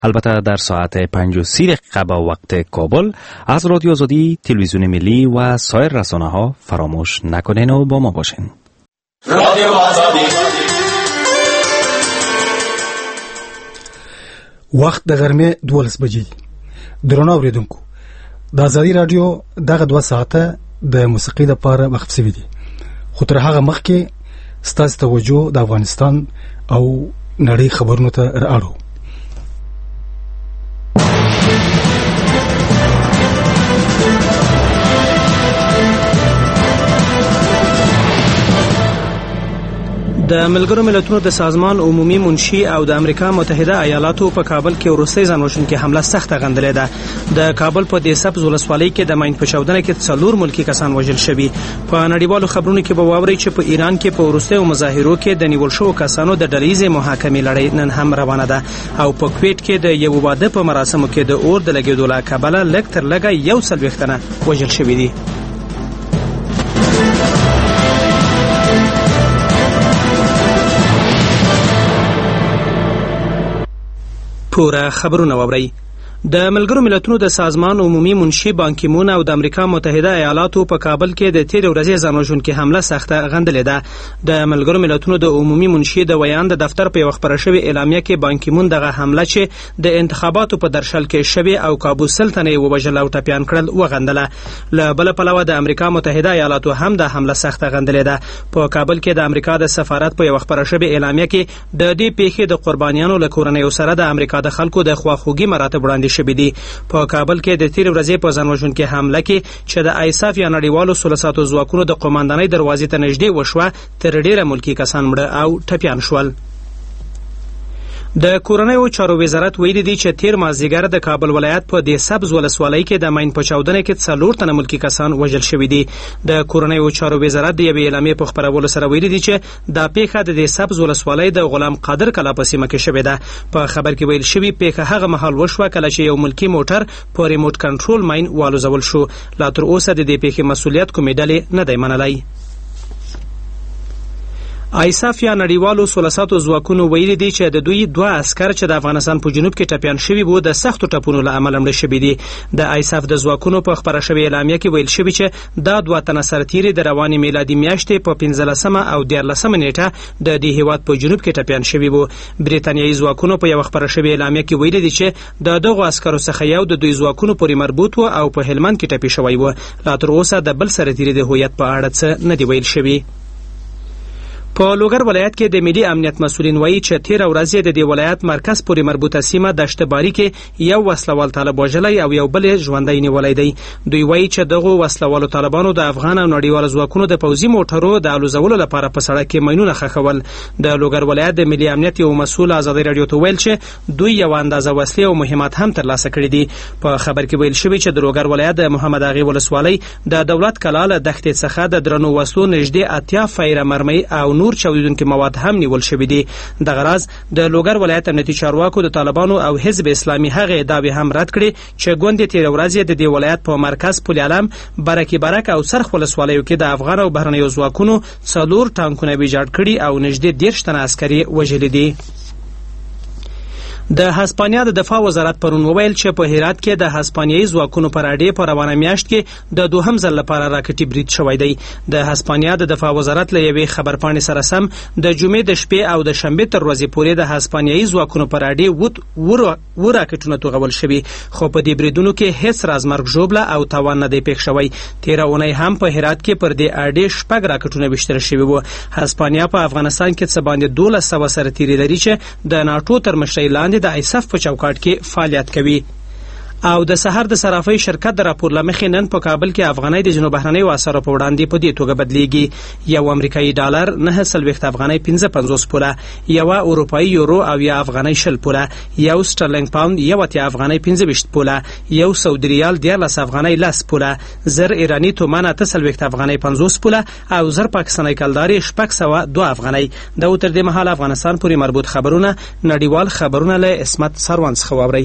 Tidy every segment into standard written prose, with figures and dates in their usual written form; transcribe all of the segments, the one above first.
البته در ساعت 5:30 با وقت کابل از رادیو آزادی، تلویزیون ملی و سایر رسانه‌ها فراموش نکنین و با ما باشین. رادیو آزادی. وخت د غرمې 12 بجې. درنو اوریدونکو، د آزادي رادیو دغه 2 ساعته د موسیقۍ لپاره وقف شوی دی. خو تر هغه مخکې ستاسو توجه د افغانستان او نړۍ خبرونو ته رااړو. د ملګرو ملتونو د سازمان عمومي منشي او د امریکا متحده ایالاتو په کابل کې وروستۍ ځانوژونکې حمله سخته غندلې ده. د کابل په دې سبز ولسوالۍ کې د ماین په چاودنه کې 4 ملکی کسان وژل شوي. په نړیوالو خبرونو کې به واورئ چې په ایران کې په وروستیو مظاهرو کې د نیول شوو کسانو د ډلهیزې محاکمې لړۍ نن هم روانه ده او په کویټ کې د یو واده په مراسمو کې د اور د لګېدو له کبله لږ تر لږه 140 تنه وژل شوي دي. پوره خبرونه واورئ. د ملګرو ملتونو د سازمان عمومي منشي بان کی مون او د امریکا متحده ایالاتو په کابل کې د تیر ورځې ځانوژونکې حمله سخته غندلې ده. د ملګرو ملتونو د عمومي منشي د ویان د دفتر په یو خبره شوی اعلامیه کې بان کی مون دغه حمله چې د انتخاباتو په درشل کې شوی او کابو سلطنه ووژل او ټپيان کړل وغندله. له بل پلوه د امریکا متحده ایالاتو هم د حمله سخته غندلې ده. په کابل کې د امریکا د سفارت په یو خبره شوی اعلامیه کې د دې پیښې د قربانیانو له کورنیو سره د امریکا د خلکو د خواخوږي مراتب وړاندې شوي دي. په کابل کې د تیر ورځې په ځانوژونکې حمله کې چې د آیساف یا نړیوالو ثلثاتو ځواکونو د قوماندانۍ دروازې ته نږدې وشوه، تر ډیره ملکی کسان مړه او ټپیان شول. د کورنیو چارو وزارت ویلي دی چې تیر مازدیګر د کابل ولایت په دې سبز ولسوالۍ کې د ماین په چاودنه کې 4 تنه ملکی کسان وژل شوي دي. د کورنیو چارو وزارت د یوې اعلامیې په خبرولو سره ویلي دی چې دا پیښه د دې سبز ولسوالۍ د غلام قادر کلا په سیمه کې شوې ده. په خبر کې ویل شوی پیښه هغه مهال وشوه کله چې یو ملکی موټر په ریموټ کنټرول ماین والوزول شو. لا تر اوسه د دې پیښې مسؤلیت کومې ډلې نه دی منلی. آیساف یا نړیوالو ثلثاتو ځواکونو ویلي دي چې د دوی 2 عسكر چې د افغانستان په جنوب کې ټپيان شوي وو د سختو ټپونو له امله مړه شوي دي. د آیساف د ځواکونو په خبره شوی اعلامیه کې ویل شوی چې دا 2 تنه سرتیري د رواني میلادي میاشتې په 15 او 14 نیټه د دې هیواد په جنوب کې ټپيان شوي وو. بریتانیایي ځواکونو په یو خبره شوی اعلامیه کې ویلي دي چې د دغو عسکرو څخه یو د دوی ځواکونو پورې مربوط و او په هلمند کې ټپي شوی و. لا تر اوسه د بل سرتیري د هویت په اړه څه نه دی ویل شوی. په لوګر ولایت کې د ملي امنیت مسؤلین وایي چې تیر ورځ د دې ولایت مرکز پورې مربوطه سیمه دشتباری کې یو وسلوال طالب وژلی او یو بل ژوندی نیولی دی. دوی وایي چې دغه وسلوالو طالبانو د افغان او نړیوال ځواکونو د پوځي موټرو د الوزولو لپاره په سړک کې ماینونه خښول. د لوګر ولایت د ملي امنیت یو مسؤل آزادي رادیو ته ویل چې دوی یو اندازه وسلې او مهمات هم ترلاسه کړي دي. په خبر کې ویل شوی چې د لوګر ولایت د محمد اغي ولسوالۍ د دولت کلاله دښتې څخه د درنو وسلو نږدې 80 فایره مرمۍ او نور چاودونکي مواد هم نیول شوي دي. د غراز د لوګر ولایت امنیتي چارواکو د طالبانو او حزب اسلامي هغه داوی هم رد کړي چې ګوندې تیر ورځ د دې ولایت په مرکز پل علم، برکي برک او سرخ ولسوالیو کې د افغان او بهرنیو ځواکونو 4 ټانکونه ویجاړ کړي او نږدې 10 تنه عسکري وژلي دي. د هسپانیا د دفاع وزارت پرون وویل چې په هرات کې د هسپانیایي ځواکونو پر اډې په روانه میاشت کې د دوهم ځل لپاره راکټي برید شوی دی. د هسپانیا د دفاع وزارت له یوې خبرپاڼې سره سم د جمعې د شپې او د شنبې تر ورځې پورې د هسپانیایي ځواکونو پر اډې و راکټونه توغول شوي، خو په دې بریدونو کې هیڅ رازمرګ ژوبله او تاوان نه دی پېښ شوی. تیره اونۍ هم په هرات کې پر دې اډې 6 راکټونه ویشتل شوي وو. هسپانیا په افغانستان کې څه باندې 1200 سرتیري لري چې د ناټو تر مشرۍ لاندې د آیساف په چوکاټ کې فعالیت کوي. او د سحر د صرافۍ شرکت د راپور لمخې نن په کابل کې افغانۍ د جنوب بهرنیو اسعارو په وړاندې په دې توګه بدلیږي. یو امریکایي ډالر 9.40 افغانۍ 55 پوله، یو اروپایي یورو او یا افغانۍ 20 پوله، یو سټرلینګ پاوند 1 افغانۍ 25 پوله، یو سعودي ریال 13 افغانۍ 10 پوله، زر ایرانی تومان 9.40 افغانۍ 50 پوله او زر پاکستاني کلداري 602 افغانۍ. د تر دې مهال افغانستان پورې مربوط خبرونه نړیوال خبرونه له اسمت سروان څخه واورئ.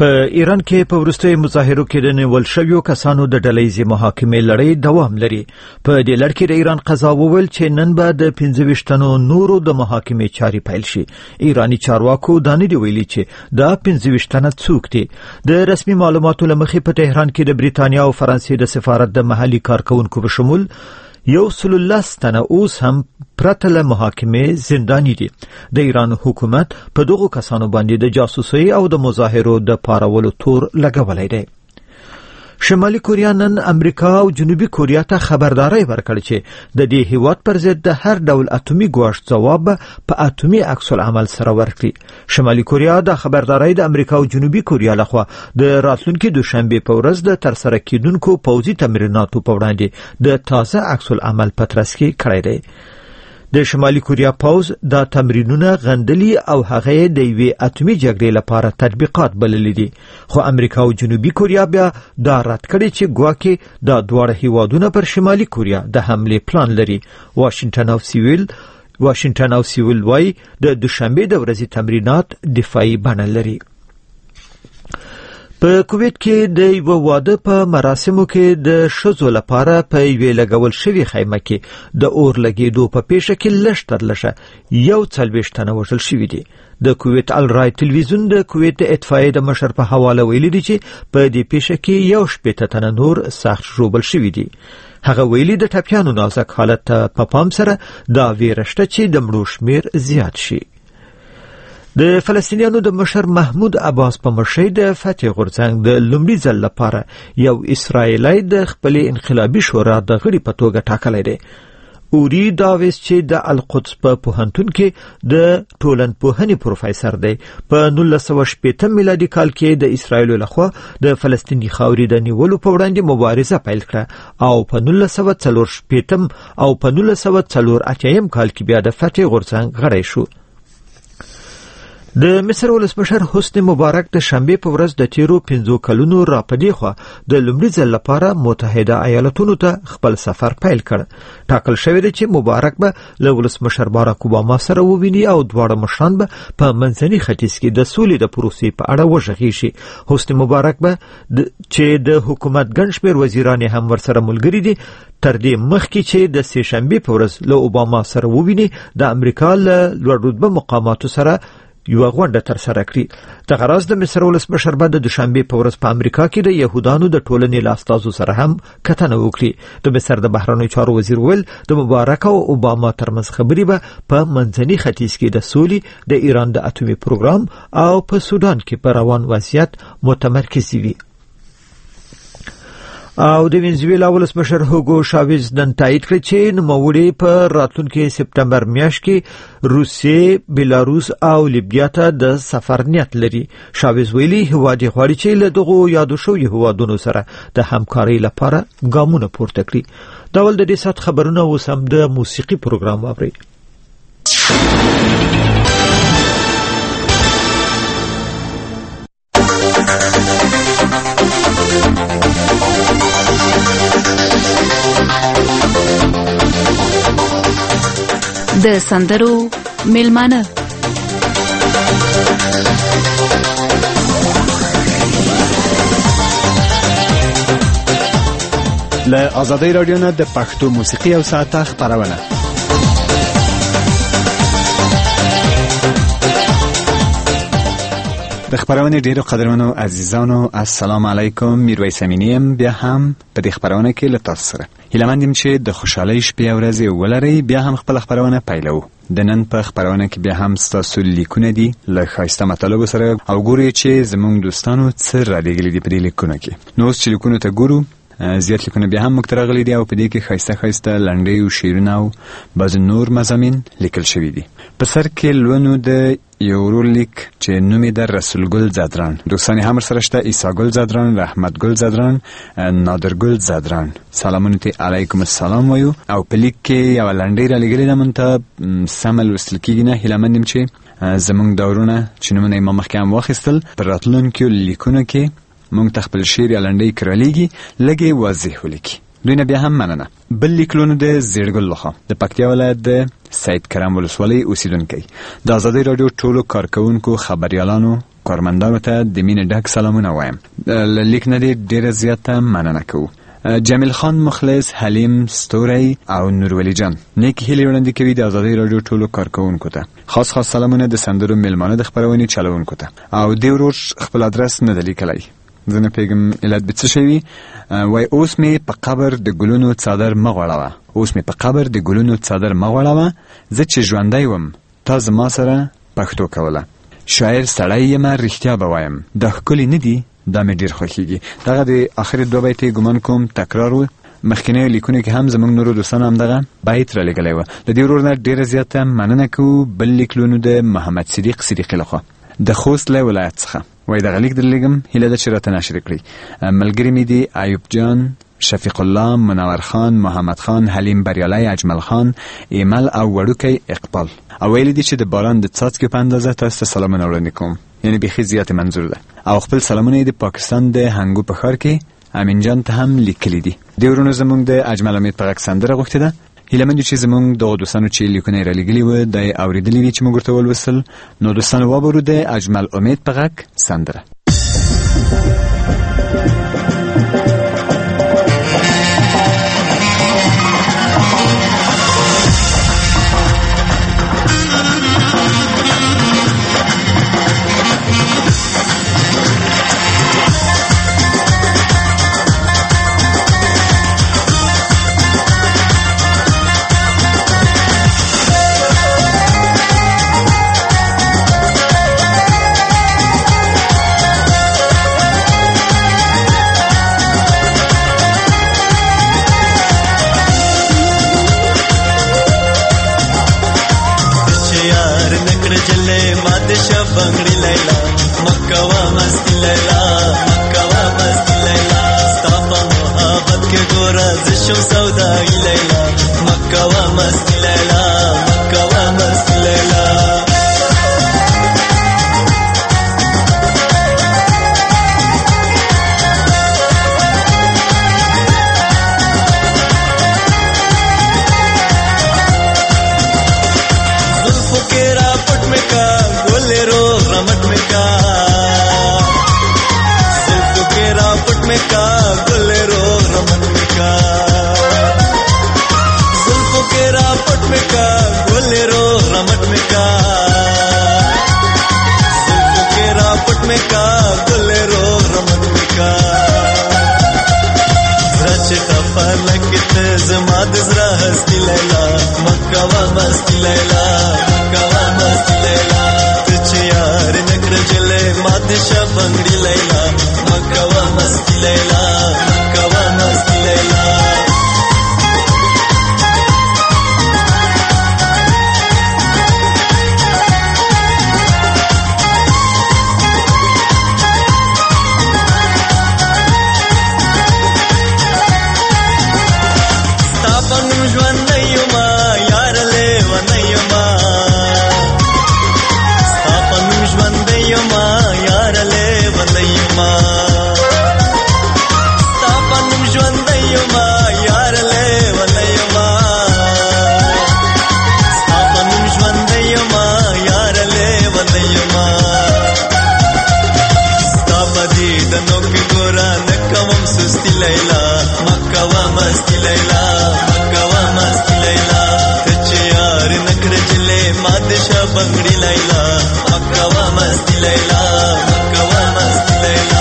په ایران کې په وروستیو مظاهرو کې د نیول شویو کسانو د ډلهیزې محاکمې لړۍ دوام لري. په دې لړ کې د ایران قضا وویل چې نن به د 25 تنو نورو د محاکمې چاري پیل شي. ایرانی چارواکو دا نه دی ویلي چې دا 25 تنه څوک دي. د رسمي معلوماتو له مخې په تهران کې د بریتانیا او فرانسې د سفارت د محلي کارکونکو په شمول 110 تنه اوس هم پرته له محاکمې زنداني دي. د ایران حکومت په دغو کسانو باندې د جاسوسۍ او د مظاهرو د پارولو تور لګولای دی. شمالي کوریا نن امریکا او جنوبي کوریا ته خبرداري ورکړه چې د دې هیواد پر ضد د هر ډول اتومي ګواښ ځواب په اتومي عکس العمل سره ورکړي. شمالي کوریا د خبرداري د امریکا او جنوبي کوریا لخوا د راتلونکي دوشنبه په ورځ د ترسره کیدونکو پوځي تمریناتو په وړاندې د تازه عکس العمل په ترڅ کې کړی دی. د شمالي کوریا پوځ دا تمرینونه غندلي او هغه د یوې اتومي جګړې لپاره تطبیقات بللي دي. خو امریکا او جنوبي کوریا بیا دا رد کړي چې ګواکې دا دواړه هیوادونه پر شمالي کوریا د حمله پلان لري. واشنگټن او سیول وايي د دوشنبه د ورځې تمرینات دفاعي بڼه لري. په کویت کې د یو واده په مراسمو کې د ښځو لپاره په یوې لګول شوې خیمه کې د اور لګېدو په پیښه کې لږ تر لږه 41 تنه وژل شوي دي. د کویت الرای تلویزیون د کویت د اطفائیې د مشر په حواله ویلي دي چې په دې پیښه کې 18 تنه نور سخت ژوبل شوي دي. هغه ویلي د ټپیانو نازک حالت په پام سره دا ویره شته چې د مړو شمیر زیات شي. د فلسطینیانو د مشر محمود عباس په مشرۍ د فتح غورځنګ د لومړي ځل لپاره یو اسرائیلی د خپل انقلابي شورا د غړي په توګه ټاکلی دی. اوري داویس چې د القدس په پوهنتون کې د ټولنپوهنې پروفیسر دی. په 1960 میلادي کال کې د اسرائیل لخوا د فلسطیني خاورې د نیولو په وړاندې مبارزه پیل کړه او په 1948 او په 1984 کال کې بیا د فتح غورځنګ غړی شو. د مصر ولسمشر حسنی مبارک د شنبه په ورځ د تیرو 5 کلونو راپدې خو د لومړي ځل لپاره متحده ایالاتونو ته خپل سفر پیل کړ. ټاکل شوی دی چې مبارک به له ولسمشر باراک اوباما سره وویني او دواړه مشران به په منځني ختیځ کې د سولې د پروسې په اړه وغږیږي. حسنی مبارک به چې د حکومت ګڼ شمېر وزیران هم ورسره ملګري دي تر دې مخکې چې د سې شنبه په ورځ له اوباما سره وویني د امریکا له لوړ رتبه مقاماتو سره یو غونډه تر سره کړي. د غراز د مصر ولسمشر به د دوشنبه په ورځ په امریکا کې د يهودانو د ټولنې له استازو سره هم کتنه وکړي. د مصر د بهرنیو چارو وزیر ویل د مبارک او اوباما ترمنځ خبرې به په منځني ختیځ کې د سولې، د ایران د اتومي پروګرام او په سودان کې په روان وضعیت متمرکز وي. او د وینزویلا ولسمشر هوګو شاویز نن تایید کړ چې نوموړي په راتلونکي سپتمبر میاشت کې روسیې، بیلاروس او لیبیا ته د سفر نیت لري. شاویز ویلي هیواد یې غواړي چې له دغو یادو شویو هیوادونو سره د همکارۍ لپاره ګامونه پورته کړي. دا ول د دې سات خبرونه اوس هم د موسیقي پروګرام واوري. د سندرو میلمانه له آزادۍ رادیو نه د پښتو موسیقي او ساعته خبرونه. د خبرونه ډیرو قدرمنو عزیزانو السلام علیکم. میرویس امینیم بیا هم په دې خبرونه کې له تاسو سره. هیله مندم چې د خوشحالۍ شپې او ورځې ولرئ. بیا هم خپل خبرونه پیلو. د نن په خبرونه کې بیا هم ستاسو لیکونه دي له ښایسته مطالبو سره او ګورئ چې زموږ دوستانو څه رالیږلي دي په دې لیکونو کې. نو اوس چې لیکونو ته ګورو، زیات لیکونه بیا هم موږ ته راغلي دي او په دې کې ښایسته لنډۍ او شعرونه او بعضې نور مضامین لیکل شوي دي. په سر کې لولو د یو ورور لیک چې نوم یې د رسول ګل زادران. دوستان هم سره شته: عیسی ګل زادران، رحمت ګل زادران، نادر ګل زادران. سلامونه ته علیکم السلام وایو. او په لیک کې یو لنډۍ را لګلې ده، مونږ ته سم لوستل کېږي نه. هیله مند یم چې زموږ دورونه چې نومونه یې ما مخکې هم واخیستل پر راتلونکو لیکونو کې مونږ ته خپل شعر یا لنډۍ که رالیږي لږې واضح ولیکي. دوی نه بیا هم مننه. بل لیکلونه د زیړګل لخوا د پکتیا ولایت د سید کرم ولسوالۍ اوسیدونکی. د آزادۍ راډیو ټولو کارکوونکو، خبریالانو، کارمندانو ته د مینې ډک سلامونه وایم. لیک نه دی ډیره زیاته مننه کوو. جمیل خان مخلص، حلیم ستوری او نورولی جان نیک هیلې وړاندې کوي د آزادۍ راډیو ټولو کارکوونکو ته. خاص سلامونه د سندرو میلمانه د خپرونې چلوونکو ته. او دی ورور خپل ادرس نه دی لیکلی، زه نه پوهېږم علت به څه شی وي. وایي اوس مې په قبر د ګلونو څادر مه غوړوه، اوس مې په قبر د ګلونو څادر مه غوړوه، زه چې ژوندی وم تا زما سره پښتو کوله. شاعر سړی یم رښتیا به وایم، دا ښکلي نه دي، دا مې ډېر خوښېږي. دغه د آخري 2 بیت ګمان کوم تکرار و. مخکینیو لیکونو کې هم زموږ نورو دوستانو همدغه بیت را لیږلی و. د دې ورور نه ډېره زیاته مننه کوو. بل لیک لونو د محمد صدیق صدیقي لخوا د خوست له ولایت څخه. وایي دغه لیک در لیږم، هیله ده چې راته نشر کړي. ملګري مې دي ایوب جان، شفیق الله، منور خان، محمد خان، حلیم بریالی، اجمل خان، ایمل او وړوکی اقبال. او ویلي دي چې د باران د څاڅکو په اندازه تاسو ته سلامونه وړاندې کوم، یعنی بیخي زیات منظور ده. او خپل سلامونه د پاکستان د هنګو په ښار کې امین جان ته هم لیکلي دي. د ورونو زموږ د اجمل امید په غږ سندره غوښتې ده. هیله مند چې زموږ دغه دوستانو چې لیکونه یې رالیږلي وه دا یې اورېدلي وي چې موږ ورته ولوستل. نو دوستانو وابرو د اجمل امید په غږ سندره. بنگڑی لیلا مکوا مستی لیلا مکوا مستی لیلا ستاپا محبت کے گورا زشو سودائی لیلا مکوا مستی لیلا مکوا مستی لیلا زلفو کے راپٹ میں کا گولے رو رمٹ میں کا زلفو کے راپٹ میں کا گولے رو رمٹ میں کا زلفو کے راپٹ میں کا گولے رو رمٹ میں کا زلفو کے راپٹ میں کا گولے رو رمٹ میں کا زرچ خفا لکت زماد زرا ہستی لیلا مکوا مستی لیلا مکوا مستی لیلا تچھ یار نکر جلے مادشا بنگڑی لیلا مکوا مستی لیلا مکوا مستی لیلا بنگڑی لیلا مکوا مستی لیلا مکوا مستی لیلا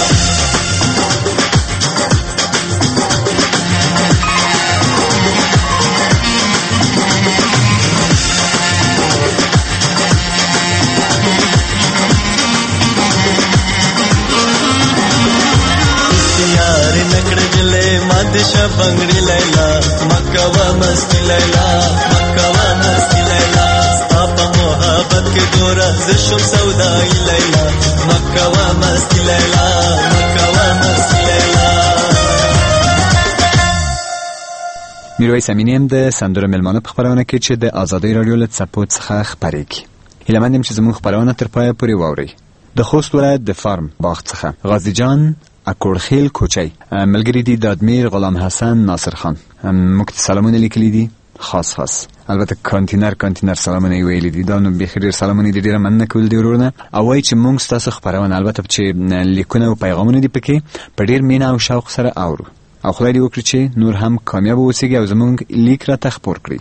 یار نکڑ جلے مادشا بنگڑی لیلا مکوا مستی لیلا مکوا مستی لیلا محبت کے دورا زشم سودائی لیلا مکوا مستی لیلا مکوا مستی لیلا میرویس امینیم د سندرو میلمانه په خپرونه کې چې د آزادۍ راډیو له څپو څخه خپرېږي. هیله مند یم چې زموږ خپرونه تر پایه پورې واورئ. د خوست ولایت د فارم باغ څخه غازی جان اکوړخیل کوچی ملګری دي د ادمیر غلام حسن ناصر خان موږ ته سلامونه لیکلي دي. خاص البته کانتینر سلامونه ویلي دي دا نو بخیر ډیر سلامونه دي ډیره مننه کول دي ورونه او وای چې مونږ تاسو خبرونه البته چې لیکونه او پیغامونه دي پکې په ډیر مینه او شوق سره اورو او خدای دې وکړي چې نور هم کامیاب اوسئ او زمونږ لیک را تخپور کړئ.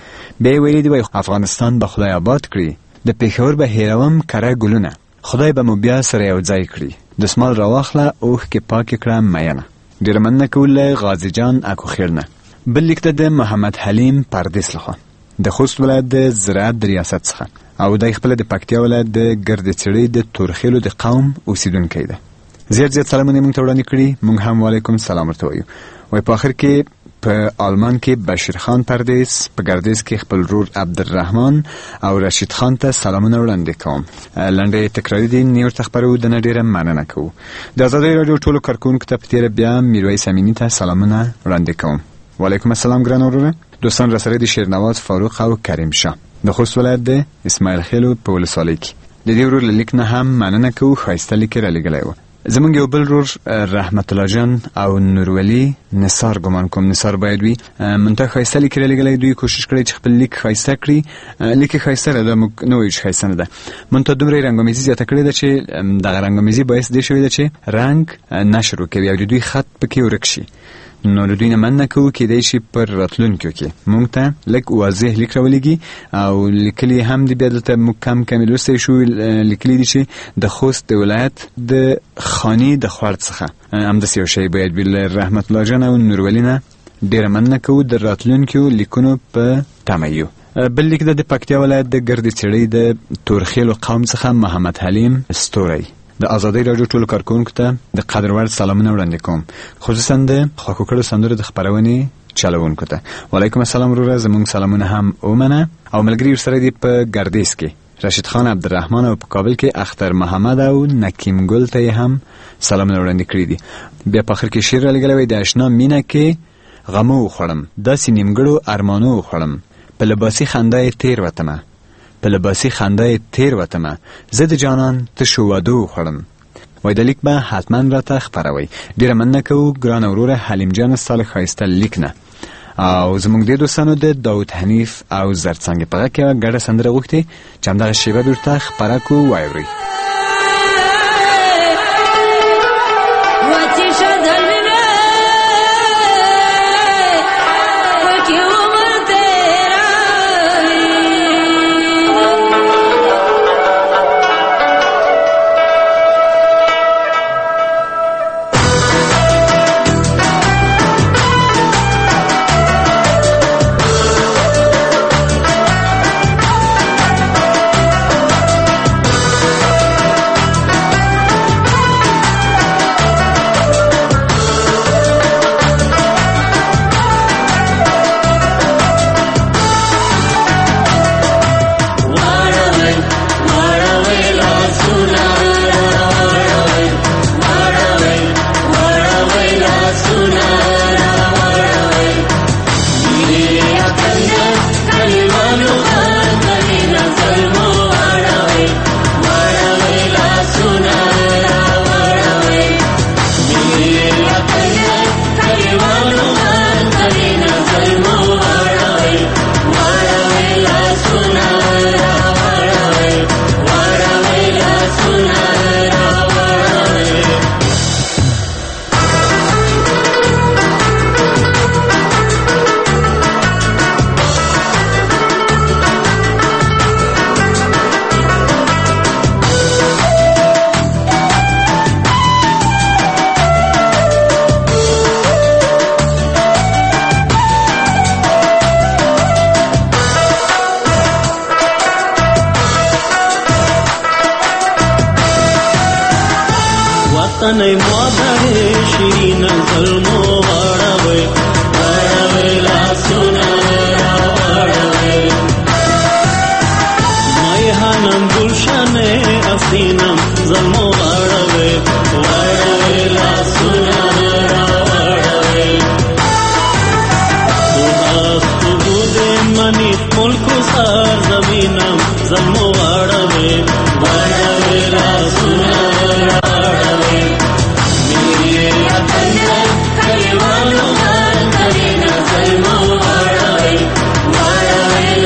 به ویلي دی وای افغانستان به خدای آباد کړي د پېښور به هیروم کره ګلونه خدای به مو بیا سره یو ځای کړي دسمال راواخله اوښ کې پاک کړه مینه. ډیر مننه کول غازی جان اکو خیرنه. بل لیک د محمد حلیم پردیس لخوا د خوست ولایت د زراعت د ریاست څخه او د خپل د پکتیا ولایت د ګردچړې د تورخیلو د قوم اوسیدونکی دی. زیات سلامونه موږ ته وړاندې کړي. موږ هم وعلیکم سلام ورته وایو. وای په اخر کې په آلمان کې بشیر خان پردیس په ګردیز کې خپل ورور عبدالرحمن او رشید خان ته سلامونه وړاندې کوم. لنډه تکراری دي نیو تخبرو د ډیره مننه کوو. د آزادۍ رادیو ټولو کارکونکو ته په تیر بیا میرویس امینی ته سلامونه وړاندې کوم. وعلیکم السلام ګران ورونه. دوستان را سره د شیرنواز فاروق او کریم شاه د خوست ولایت د اسماعیل خیلو په ولسوالۍ کې د دې ورور لیک نه هم مننه کوو. ښایسته لیک را لګلی و. زمونږ یو بل رور رحمت الله جان او نورولی نثار ګمان کوم نثار باید وي منته ښایسته لیک را لګلی. دوی کوشش کړی چې خپل لیک ښایسته کړي. لیک ښایسته ده موږ نه وایو چې ښایسته نه ده. منته دومره یې رنګامیزي زیاته کړې ده چې دغه رنګامیزي باعث دې شوې ده چې رنګ نشر وکوي او د دوی خط پکې ورک شي. نو له دوی نه مننه کوو کېدای شي پر راتلونکو کې موږ ته لږ واضح لیک راولېږي او لیکلي هم دي. بیا دلته موږ کم لوستی شو لیکلي دي چې د خوست د ولایت د خاني د خوړ څخه همداسې یو شی باید وي. له رحمت الله جان او نورولي نه ډېره مننه کوو د راتلونکو لیکونو په تمه یو. بل لیک د پکتیا ولایت د ګردچړۍ د تورخیلو قوم څخه محمد حلیم ستوری د آزادۍ رادیو ټولو کارکونکو ته د قدر وړ سلامونه وړاندې کوم، خصوصا د خوښو کړو سندرو د خپرونې چلوونکو ته. وعلیکم السلام وروره، زموږ سلامونه هم ومنه. او ملګري ورسره دي په ګردیز کې رشید خان عبدالرحمن او په کابل کې اختر محمد او نکیم ګل ته هم سلامونه وړاندې کړي دي. بیا په اخر کې شعر رالیږلی وی د اشنا مینه کې غمو وخوړم، داسې نیمګړو ارمانو وخوړم، په لباسي خندا یې تیر وتمه، په لباسي خندا یې تیر وتمه، زه د جانان تشو وادو وخوړم. وای د لیک به حتما راته خپروئ. ډېره مننه کوو ګرانه وروره حلیم جان ستا له ښایسته لیک نه. او زموږ دې دوستانو د داود حنیف او زرڅانګې په غږ کې یوه ګډه سندره غوښتې چې همدغه شیبه به ورته خپره کړو، واورئ. تنه مادر شیرین ظلمو واړوي واړوي لاسونه واړوي مای هانم گلشنه اسینم ظلمو واړوي واړوي لاسونه واړوي خداست بود منی ملک سر زمینم ظلمو واړوي واړوي لاسونه Bye.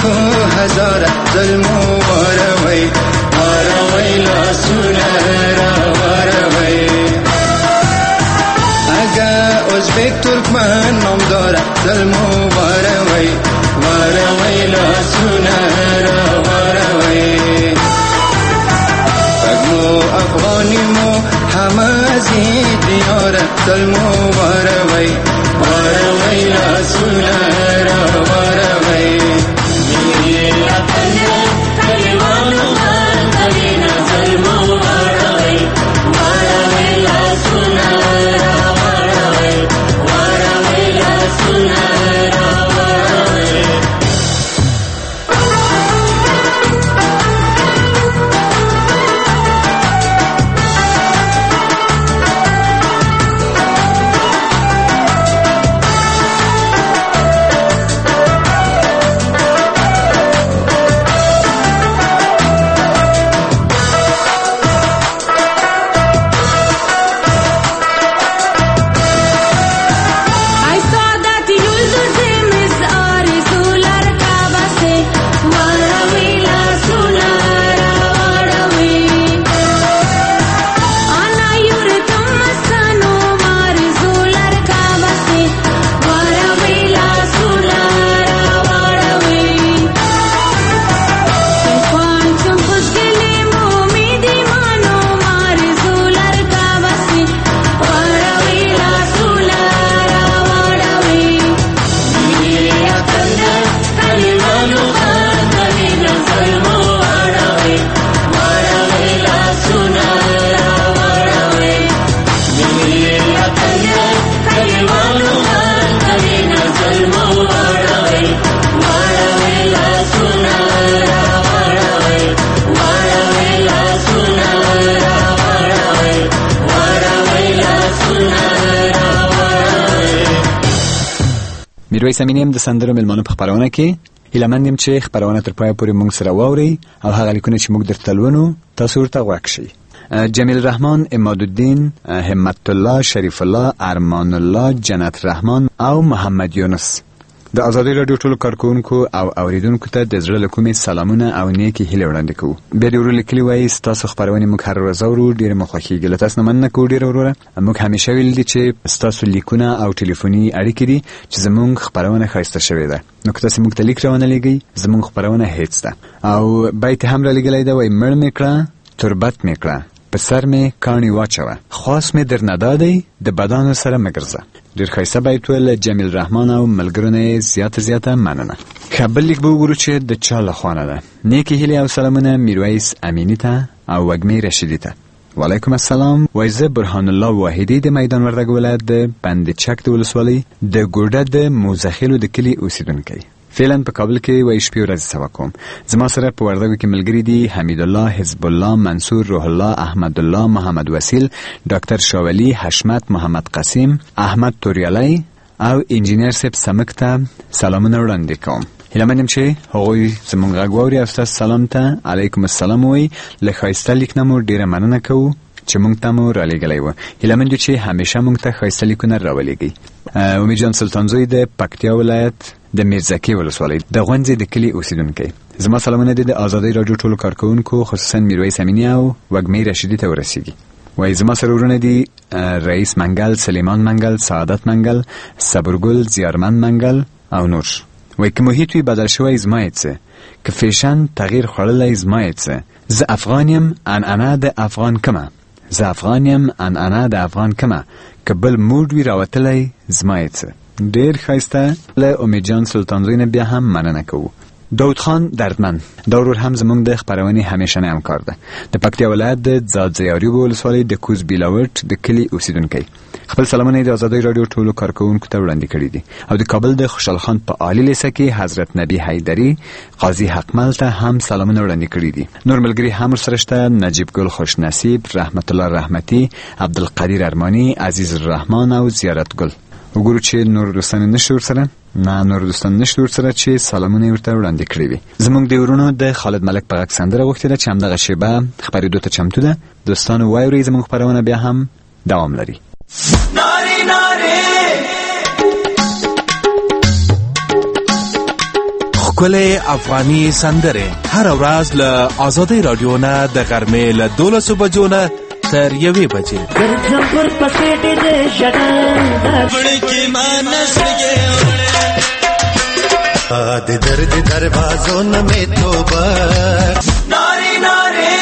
خو هزار ظلمو واروي واروي لاسونه واروي اگه ازبک ترکمن نام داره ظلمو واروي واروي لاسونه واروي فگمو افغانی مو همه زی دیاره ظلمو واروي واروي لاسونه واروي میری اتنه کلیوانو من کلینا ظلمو واروي واروي لاسونه واروي واروي لاسونه میرویس امینی هم د سندرو ملمانو په خپرونه کې هیله مند یم چې خپرونه تر پایه پورې موږ سره واورئ او هغه لیکونه چې موږ درته لولو تاسو ورته غوږ شئ. جمیل رحمان، عمادالدین، همت الله، شریف الله، ارمان الله، جنت رحمان او محمد یونس د آزادی رادیو ټولو کارکونکو او اوریدونکو ته د زړه له کومې سلامونه او نیکې هیلې وړاندې کوو. بیا دې ورور لیکلي وایي ستاسو خپرونې موږ هر ورځ اورو، ډېرې مو خوښېږي. له تاسو نه مننه کوو ډېره وروره. موږ همیشه ویل دي چې ستاسو لیکونه او ټلیفوني اړیکې دي چې زموږ خپرونه ښایسته شوې ده. نو که تاسو موږ ته لیک راونه لیږئ زموږ خپرونه هېڅ ده. او بیت هم رالیږلی ده، وایي مړ مې کړه تربت مې کړه په سر مې کاڼي واچوه خاص مې در ندادی د بدانو سره مه ګرځه. ډېر ښایسته بیت ویل جمیل رحمان او ملګرو نه زیاته مننه. ښه بل لیک به وګورو چې د چا لخوا نه ده. نیکې هیلې او سلامونه میرویس امیني ته او وږمې رشیدي ته. وعلیکم السلام. وایي زه برهان الله واحدي د میدان وردګ ولایت د بند چک د ولسوالۍ د ګوډه د موزخیلو د کلي اوسیدونکی. فعلا په کابل کې وایي شپې ورځې سبا کوم. زما سره په وردګو کې ملګري دي حمید الله، حزب الله، منصور، روح الله، احمد الله، محمد وسیل، ډاکټر شاولی، حشمت، محمد قاسم، احمد توریالی او انجینر صاحب سمک ته سلامونه وړاندې کوم. هیله من یم چې هغوی زموږ غږ واوري او ستاسو سلام ته علیکم السلام وایي. له ښایسته لیک نه مو ډېره مننه کوو چې موږ ته مو رالیږلی و. هیله من یو چې همیشه موږ ته ښایسته لیکونه راولیږئ. امید جان سلطانزوی د پکتیا ولایت د میرزکي ولسوالۍ د غونځې د کلي اوسیدونکی. زما سلامونه د آزادۍ راډیو ټولو کارکوونکو خصوصا میرویس امینی او وږمې رشیدي ته ورسیږي. وایي زما سره ورونه دي رئیس منګل، سلیمان منګل، سعادت منګل، صبرګل، زیارمند منګل او نور. وایي که محیط وي بدل شوی زما یې څه، که فیشن تغییر خوړلی زما یې څه. زه افغان یم عنعنه د افغان کمه، زه افغان یم عنعنه د افغان کمه، که بل موډ وي راوتلی زما یې څه. ډېر ښایسته. له امید جان سلطانزوی نه بیا هم مننه کوو. داود خان دردمن دا ورور هم زموږ د خپرونې همیشنی همکار ده. د پکتیا ولایت د ځاځیاري ولسوالۍ د کوز بیلاوټ د کلي اوسیدونکی. خپل سلامونه د آزادۍ راډیو ټولو کارکوونکو ته وړاندې کړي دي. او د کابل د خوشحال خان په عالی لیسه کې حضرت نبی حیدری قاضي حقمل ته هم سلامونه وړاندې کړي دي. نور ملګري هم ورسره شته، نجیب ګل خوشنصیب، رحمت الله رحمتي، عبدالقدیر ارمانی، عزیز الرحمن او زیارت ګل. وګورو چې نور دوستان نشته ورسره. نه نور دوستان نشته ورسره چې سلامونه ورته وړاندې کړي وي. زموږ د ورونو د خالد ملک په غږ سندره غوښتې ده چې همدغه شیبه خپرېدو ته چمتو ده. دوستانو واورئ زموږ خپرونه بیا هم دوام لري. ناري ناري ښکلې افغاني سندرې هر ورځ له آزادۍ راډیو نه د غرمې له 12 بجو نه تر 1 بجې. د درد دروازوں میں توبه ناری ناری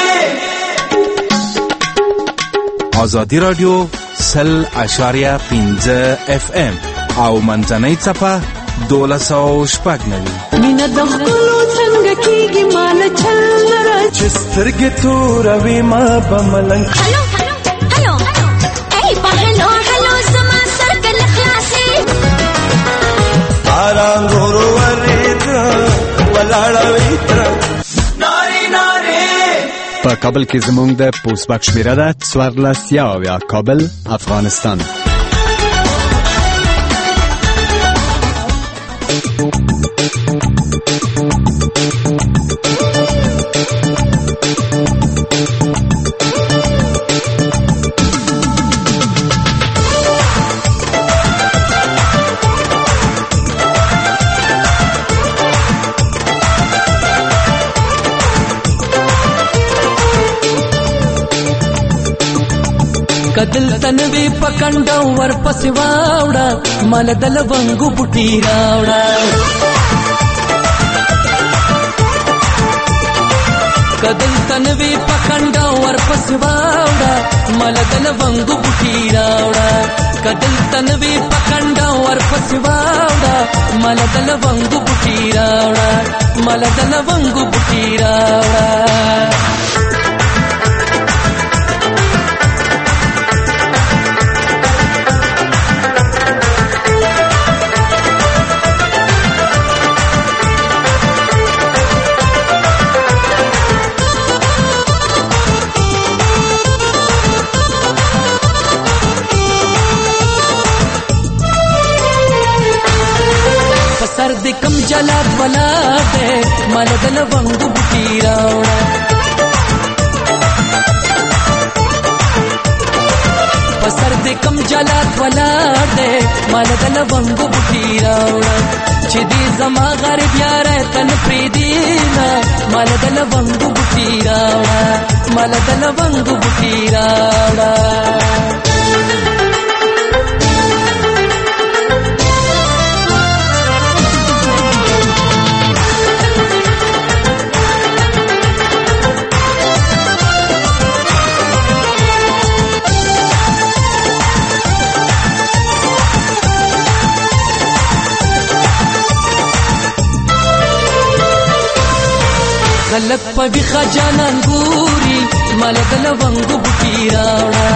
آزادی رادیو 100.5 FM او منځنۍ څپه 1290. مینا د خپلو څنګه کېږي مال چل راځي چې سترګې توروي ما به ملنګ. هلو هلو هلو ای په هلو هلو زما سرکل خلاصې آرام ورو ورید ولاړوي تر ناری ناری. په کابل کې زموږ د پوسټ باکس شمیره ده 14 کابل افغانستان. کدل تنوی پکنډا ور پسې واوړه مال دل ونګو پټی راوړه کدل تنوی پکنډا ور پسې واوړه مال دل ونګو پټی راوړه کدل تنوی پکنډا ور پسې واوړه مال دل ونګو پټی راوړه مال دل ونګو پټی راوړه. سر دې کم جلات ولا دې مال دل ونګو بوټي راوړه پسر دې کم جلات ولا دې مال دل ونګو بوټي راوړه چې دې زما غریب یار تن پریدینا مال دل ونګو بوټي راوړه مال دل ونګو بوټي راوړه. خلق په بخا جانان ګوري مال دل ونګو بوټي راوړه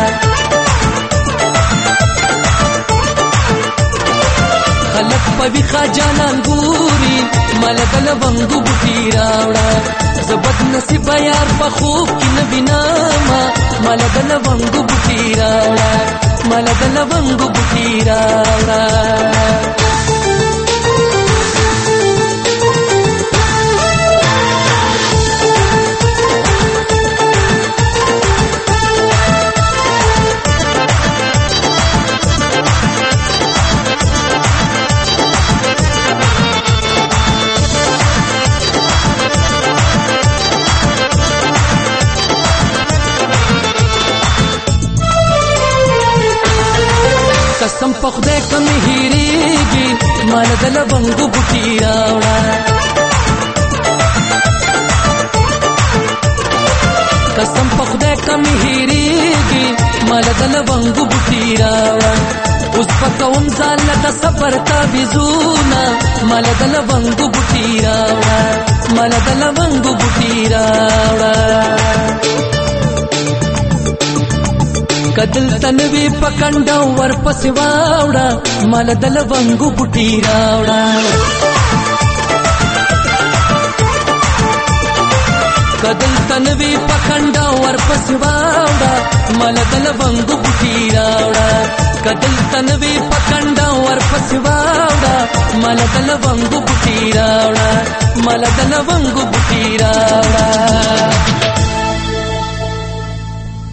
خلق په بخا جانان ګوري مال دل ونګو بوټي راوړه زبد نصیب یار په خوب کې نه بیناما مال دل ونګو بوټي راوړه مال دل ونګو بوټي راوړه. قسم په خدای کم هېرېږي مال دل ونګو بوټي راوړه قسم په خدای کم هېرېږي مال دل ونګو بوټي راوړه اوس په کوم ځان لکه سفر تعویذونه مال دل ونګو بوټي راوړه مال دل ونګو بوټي راوړه. کدل تنوی پکنډا ور پسې واوړه مال دل ونګو بوټي راوړه کدل تنوی پکنډا ور پسې واوړه مال دل ونګو بوټي راوړه کدل تنوی پکنډا ور پسې واوړه مال دل ونګو بوټي راوړه مال دل ونګو بوټي راوړه.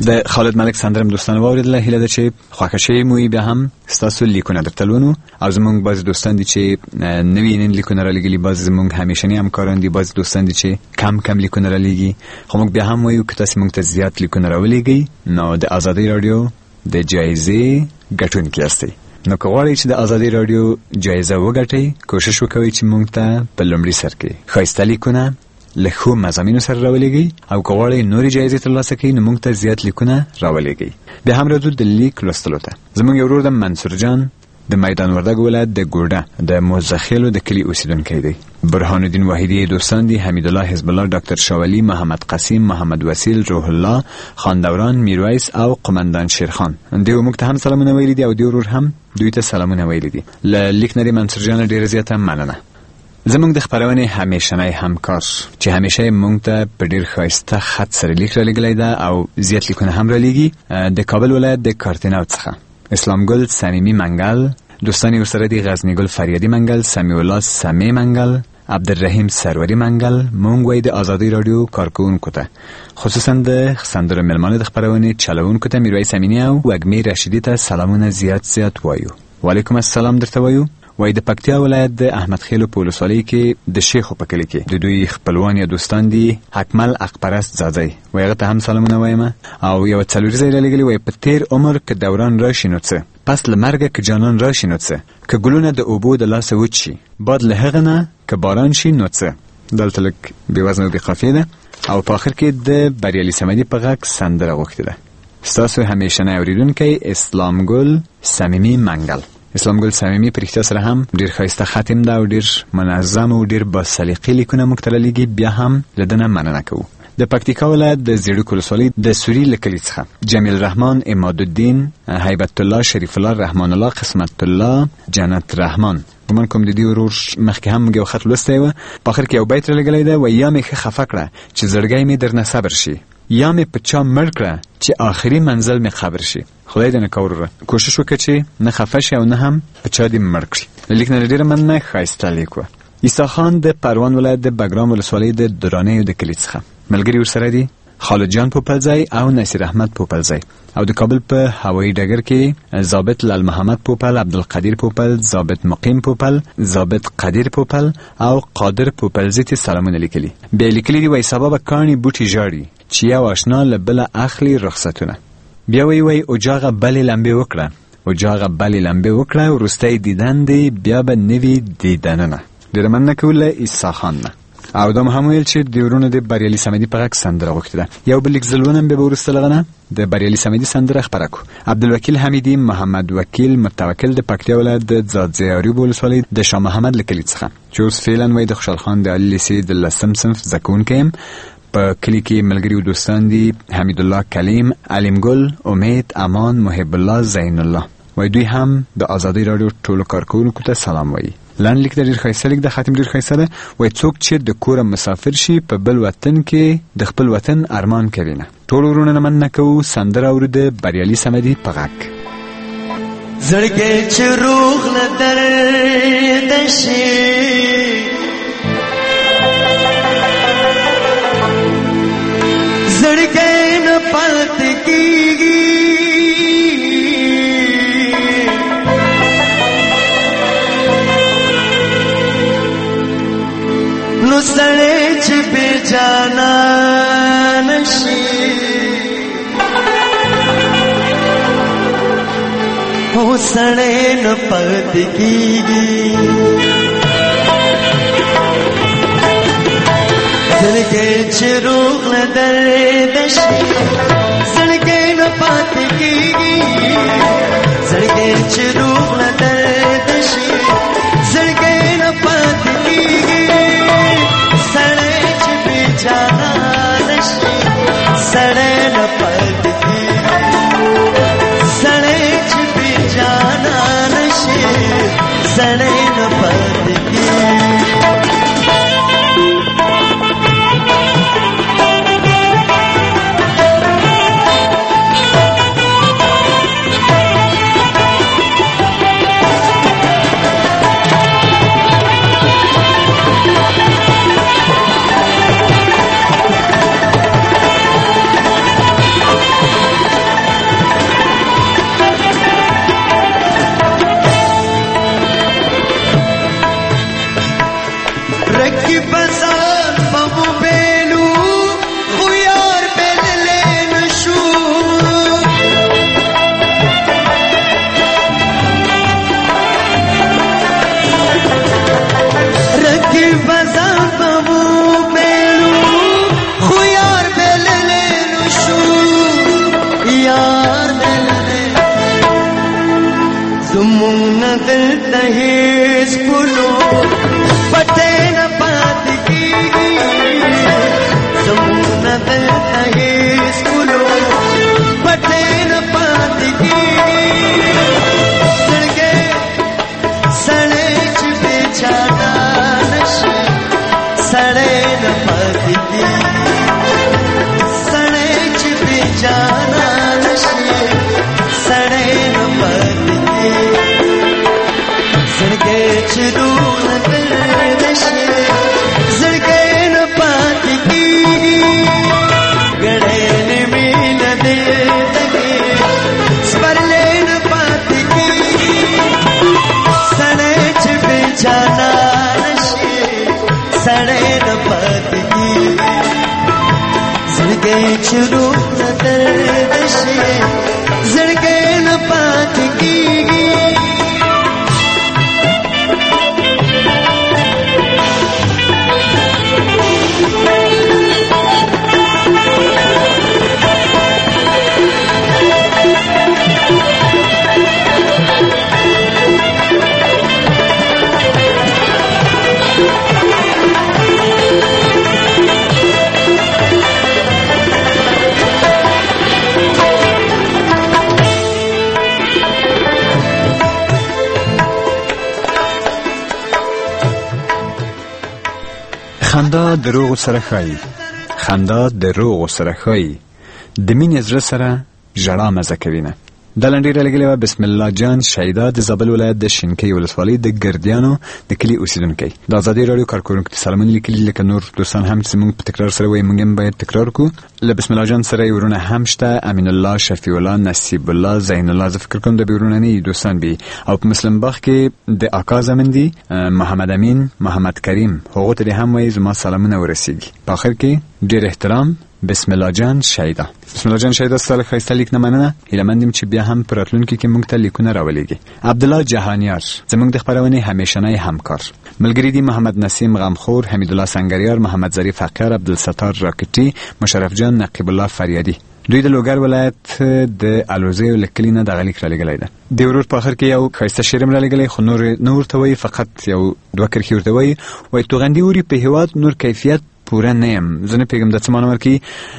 د خالد ملک سندرم دوستان واوریدله. هیله ده چې خوښه شوې مو بیا هم ستاسو لیکونه درته لولو او زمونږ بعضې دوستان دي چې نوي لیکونه رالیږلي، بعضې زمونږ همیشني همکاران دي، بعضې دوستان دي چې کم لیکونه رالیږي. خو موږ بیا هم وایو که تاسې موږ ته زیات لیکونه راولیږئ نو د ازادۍ راډیو د جایزې ګټونکي یاستئ. نو که غواړئ چې د ازادۍ راډیو جایزه وګټئ، کوشش وکوئ چې موږ ته په لومړي سر کې ښایسته لیکونه له ښو مضامینو سره راولېږئ او که غواړئ نورې جایزې ترلاسه کړئ نو موږ ته زیات لیکونه راولېږئ. بیا هم راځو د لیک لوستلو ته. زموږ یو ورور د منصور جان د میدان وردګ ولایت د ګوډه د موزخیلو د کلي اوسیدونکی دی. برهان الدین واحدی دوستان دي، حمید الله حزب الله، ډاکټر شاولی، محمد قسیم، محمد وسیل، روح الله، خاندوران، میرویس او قمندان شیرخان. دوی موږ ته هم سلامونه ویلي دي او دوی ورور هم دوی ته سلامونه ویلي دي. له لیک نه منصور جان ډیره زیاته مننه. زمونږ د خپرونې همیشنی همکار چې همیشه مونږ ته په ډیر ښایسته خط سره لیک رالیږلی ده او زیات لیکونه هم رالیږي، د کابل ولایت د کارتینو څخه اسلام ګل صمیمي منګل، دوستان ورسره دي غزنی ګل فریادي منګل، سمیع الله سمی منګل، عبدالرحیم سروری منګل. مونږ وایي د ازادۍ راډیو کارکوونکو ته، خصوصا د سندرو مېلمانه د خپرونې چلوونکو ته میرویس امینی او وږمې رشیدي ته سلامونه زیات وایو. وعلیکم السلام درته وایو. وای د پکتیا ولایت د احمد خیلو په ولسوالۍ کې د شیخو په کلي کې د دوی خپلوان یا دوستان دي حکمل اقپرست زاځی، وای هغه ته هم سلامونه وایم. او یو څلوري ځای رالیږلي، وای په تیر عمر که دوران راشي نو څه، پس له مرګه که جانان راشي نو څه، که ګلونه د اوبو د لاسه وچ شي، باد له هغه نه که باران شي نو څه. دلته لږ بېوزنه او بېقافیې ده او په آخر کې د بریالي صمدي په غږ سندره غوښتې ده. ستاسو همیشنی اورېدونکی اسلام ګل صمیمي منګل. اسلام ګل صمیمي په رښتیا سره هم ډیر ښایسته ختم ده او ډیر منظم او ډیر با سلیقې لیکونه موږ ته رالیږي. بیا هم له ده نه مننه کوو. د پکتیکا ولایت د زیړوک ولسوالۍ د سوري له کلي څخه جمیل رحمان، عمادالدین، هیبت الله، شریف الله، رحمان الله، قسمت الله، جنت رحمان. ګمان کوم د دې ورور مخکې هم موږ یو خط لوستی و، په آخر کې یو بیت رالیږلی ده، وایي یا مې ښه خفه کړه چې زړګی مې درنه صبر شي، یا مې په چا مړ کړه چې آخري منزل مې خبر شي. خدای دې نه کوروره کوشش وکړه چې نه خفه شي او نه هم په چا دې مړ کړي. له لیک نه ډېره مننه، ښایسته لیک وه. عیسی خان د پروان ولایت د بګرام ولسوالۍ د درانیو د کلي څخه ملګري ورسره دي خالد جان پوپلزی او نصیر احمد پوپلزی، او د کابل په هوایي ډګر کې ضابط لال محمد پوپل، عبدالقدیر پوپل، ضابط مقیم پوپل، ضابط قدیر پوپل او قادر پوپلزی ته سلامونه لیکلي. بیا لیکلي دي وایي سبا به کاڼي بوټي ژاړي چې یو اشنا له بله اخلي رخصتونه. بیا وایي اجاغه بلې لمبې وکړه، اجاغه بلې لمبې وکړه، وروستی دیدن دی بیا به نوي دیدنونه. ډېره مننه کوو له عیسی خان نه. او دا هم ویل چې د ورونو د بریالي صمدي په غږ سندره غوښتې ده. یو بل لیک زلونه بیا به وروسته له نه د بریالي صمدي سندره خپره کړو. عبدالوکیل حمیدي، محمد وکیل متوکل د پکتیا ولایت د ځاځي ولسوالۍ د شاه محمد له کلي څخه چې اوس فعلا وایي د خوشحال خان د عالي لیسې د 10م صنف زده کوونکی یم. په کلي کې ملګري او دوستان دي حمید الله کلیم، علیم ګل، امید، امان، محب الله، زین الله. وایي دوی هم د ازادۍ راډیو ټولو کارکوونکو ته سلام وایي. لاندې لیک د ډېر ښایسته لیک د ختم ډېر ښایسته ده. وایي څوک چې د کوره مسافر شي په بل وطن کې د خپل وطن ارمان کوي نه. ټول ورونه نه مننه کوو. سندره اورو د بریالي صمدي په غږ. زړګی چې روغ له درده شي، زړګی نه پاتې کېږي، نو سړی چې بې جانانه شي، هو سړی نه پاتې کېږي. زړګی چې روغ له درده شي، زړګی نه پاتې کېږي، زړګی چې روغ له درده شي، زړګی نه پاتې کېږي، سړی چې بې جانانه شي، سړی نه پاتې کېږي، سړی چې بې جانانه شي، سړی نه پاتې کېږي. هیڅ پلو پټه نه پاتې کیږي زموږ نه دلته هیڅ پلو پټه نه پاتې کیږي زړګي سړی چې بیچاره نشي سړی نه پاتې کیږي سړی چې بیچاره نشي سړی نه پاتې کیږي زړګي چې دون نشي زړګي نه پاتې کیږي ګړې نه مين دې دګي سپرلې نه پاتې کیږي سړی چې بیچاره نشي سړی نه پاتې کیږي زړګي چې دون نشي زړګي نه پاتې کیږي خندا دروغ سره ښایي خندا دروغ سره ښایي د مینې زړه سره ژړا مزه کوي نه دا لنډیره لګلې وه بسم الله جان شیدا د زابل ولایت د شینکۍ ولسوالۍ د ګردیانو د کلي اوسیدونکی د ازادي راډیو کارکوونکو ته سلامونه لیکلي لکه نور دوستان هم چې موږ په تکرار سره وایي موږ هم باید تکرار کړو له بسم الله جان سره ورونه هم شته امین الله شفیع الله نصیب الله زین الله زه فکر کوم د بیرونه نه دوستان بي او په مسلم باغ کې د اکا زمن دي محمد امین محمد کریم هغه ته هم وایي زما سلامونه ورسیږي په اخر کې ډیر احترام بسم الله جان شیدا بسم الله جان شیدا ستاسو ښایسته لیک نه مننه هیله مندم چې بیا هم په راتلونکي کې موږ ته لیکونه راولېږي عبدالله جهانیار زموږ د خپرونې همیشنی همکار ملګری دي محمد نسیم غمخور حمید الله سنگریار محمد ظریف فقیر عبدالستار راکټي مشرف جان نقیب الله فریادي دوی د لوګر ولایت د الوزي لکلی نه د غلیک را لګلای ده د ورور په اخر کې یو ښایسته شعر را لګلای خو نور ته وای فقط یو دوه کرخي ورته وای توغندي وری په هواد نور کیفیت پوره نیم زنه پیغام د څمانه ورکی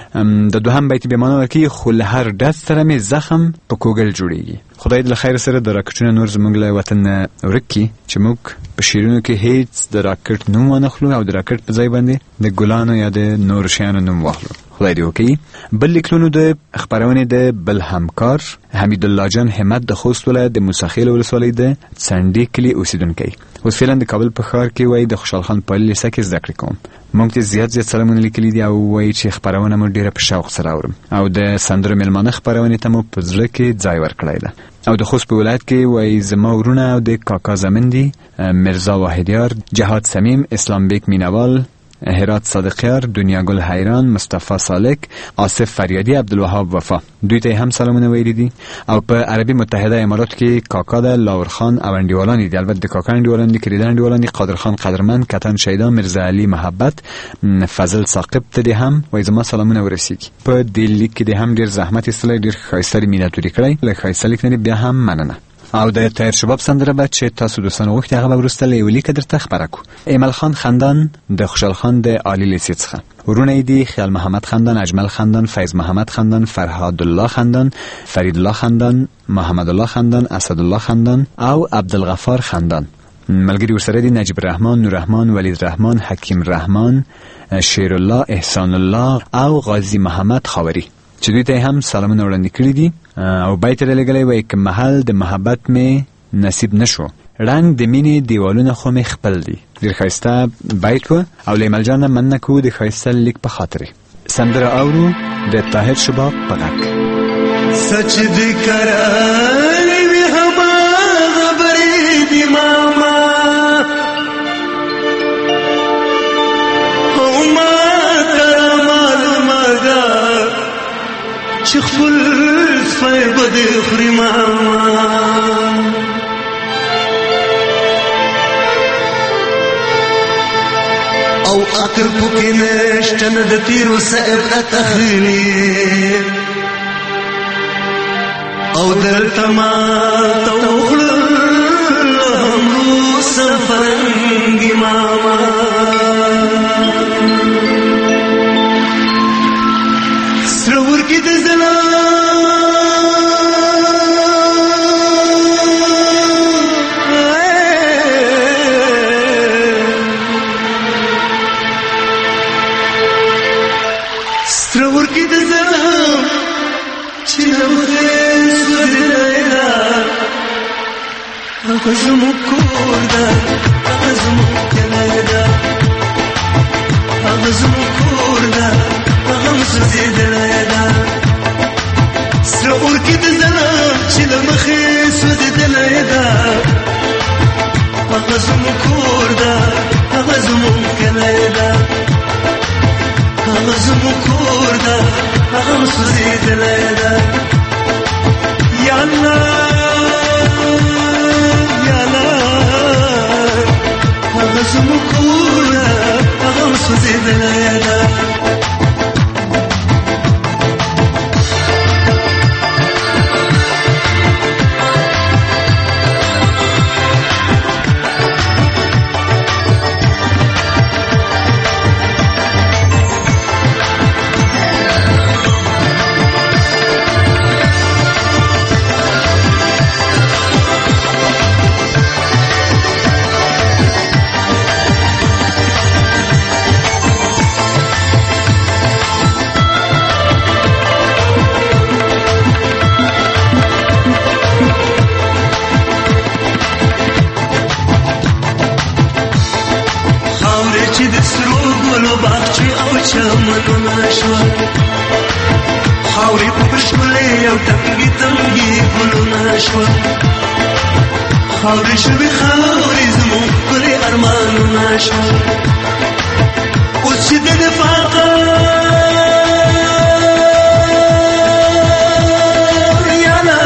د دوهم بیت به مانه ورکی خو له هر داس سره می زخم په کوګل جوړیږي خدای دې خیر سره د راکټونو نور زمونږ له وطن ورکی چې موږ په شیرونو کې هیڅ د راکټ نوم ونه خلو او د راکټ په ځای باندې د ګلانو یا د نور شیانو نوم واخلو خدای دې وکړي بل لیکلونو د خبرونه د بل همکار حمید الله جان همت د خوست ولایت د موسخیل ولسوالۍ د سنډي کلی اوسیدونکی اوس فعلا د کابل په ښار کې وای د خوشحال خان په لیسه کې زده کړې کوم موږ ته زیات سلامونه لیکلي دي او وای چې خبرونه مو ډیره په شوق سره اورم او د سندرو ملمانه خبرونه ته مو په زړه کې ځای ورکړی ده او د خوست په ولایت کې وای زما ورونه او د کاکا زمندي مرزا واحدیار جهاد سمیم اسلام بیگ مینوال هرات صادقیار دنیا گل حیران مصطفی سالک آصف فریادی عبدالوهاب وفا دوی ته هم سلامونه ویلي دي او په عربی متحده امارات کې کاکا د لاور خان او انډیوالان دي البته د کاکا انډیوالان دي کړي انډیوالان دي قادر خان قدرمن کتن شیدا مرزا علی محبت فضل ثاقب ته هم وای زما سلامونه ورسیږي په دلی کې د هم ډیر زحمت استلای ډیر خایسته میناتوري کړی له خایسته لیکنې بیا هم مننه او د تایر شباب سندره به چې تاسو دوستان وخت هغه ورسته لیولي کډر تخبره کو ایمل خان خندان د خوشحال خان د عالی لیسې څخه ورونه دي خیال محمد خندان اجمل خندان فیض محمد خندان فرهاد الله خندان فرید الله خندان محمد الله خندان اسد الله خندان او عبدالغفار خندان ملګری ورسره دي نجیب الرحمن نور رحمان ولید رحمان حکیم رحمان شیر الله احسان الله او غازی محمد خاوری چې دوی ته هم سلامونه وړاندې کړي دي او بیت لګلې وای که محل د محبت می نصیب نشو رنگ د مینې دیوالونه خو می خپل دي ډیر ښایسته بیت و او لیمل جان من نکو د ښایسته لیک په خاطر سندره اورو د طاهر شباب په غږ سچ دې کرای وی هما خبرې دی ماما او ما ته معلومه ده چې خپل سپی به دې خوري ماما او عقل پکې نشته نه د تیرو صاحب اتخیلی او دلته ما ته وخوړل موسم فرنگی ماما سرور کی دزنا سرور کی دزنا چنمره سودنا أغزم كوردا أغزم كلادا أغزم كوردا أغمس زيد لادا سرور كده زنا شيل مخيس وزيد لادا أغزم كوردا أغزم كلادا أغزم كوردا أغمس زيد لادا يا الله أغزم كورا أغمس زيد لادا خاوري بشملي او تنگي تنگي گلونا شوا خاوري شبي خاوري زمون كري ارمانونا شوا وشد نفاقا يالا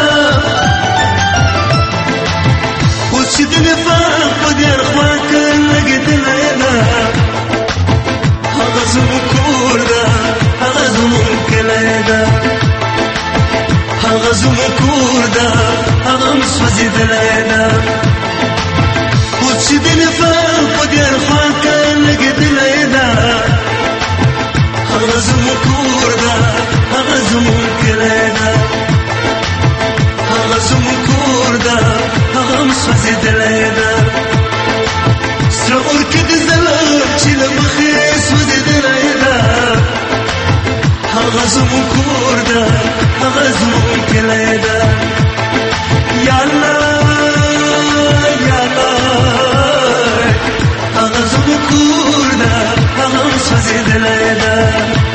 وشد نفاق بدير خواك لقيت ليلا أغزم كوردا أغزم كلادا أغزم كوردا أغمس وزيد لادا وتشد نفاق ودير خواك لقيت لادا أغزم كوردا أغزم كلادا أغزم كوردا أغمس وزيد لادا سرور كده زلم شيل مخيس وزيد لادا أغزم كوردا أغزم كلادا يا الله يا الله أغزم كوردا أغمس وزيد لادا